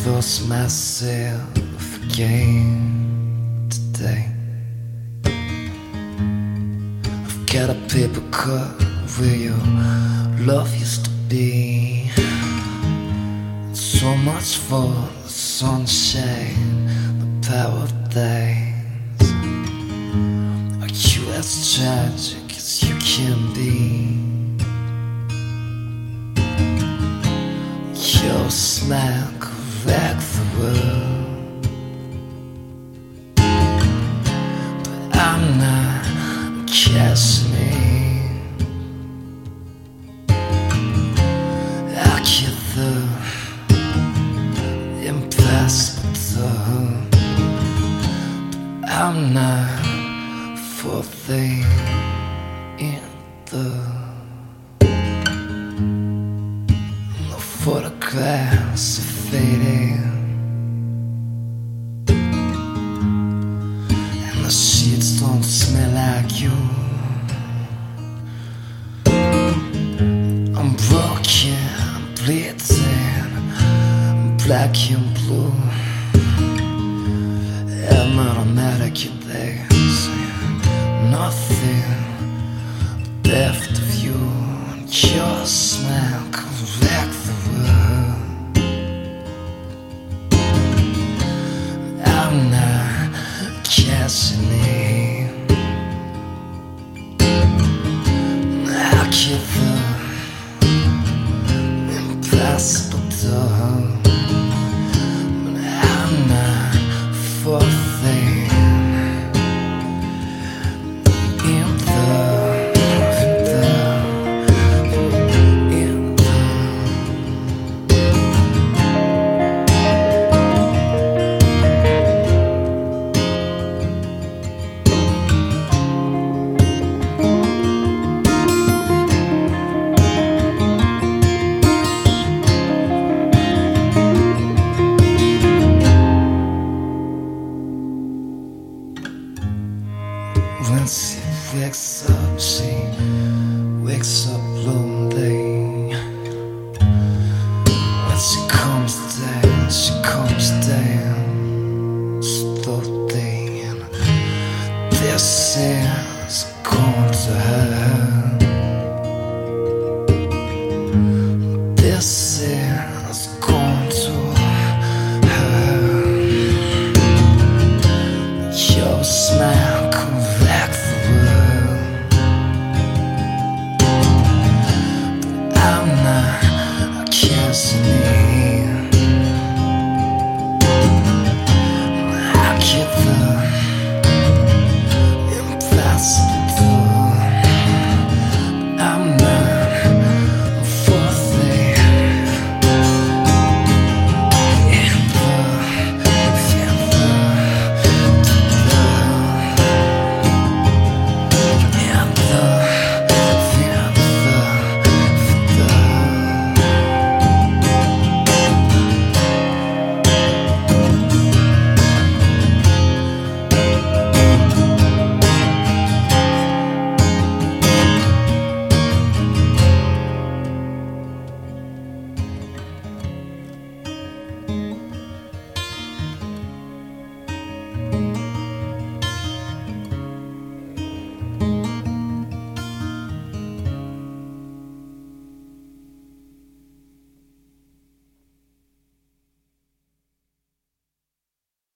force myself again today. I've got a paper cup where your love used to be. So much for the sunshine, the power of things. Are you as tragic as you can be? Your smile could wreck the world, but I'm not casting in. I get the impossible done, but I'm not falling in the photographs are fading, and the sheets don't smell like you. I'm broken, I'm bleeding, I'm black and blue. I'm automatic, there's nothing left of you, and your smile could wreck the world. I'm not casting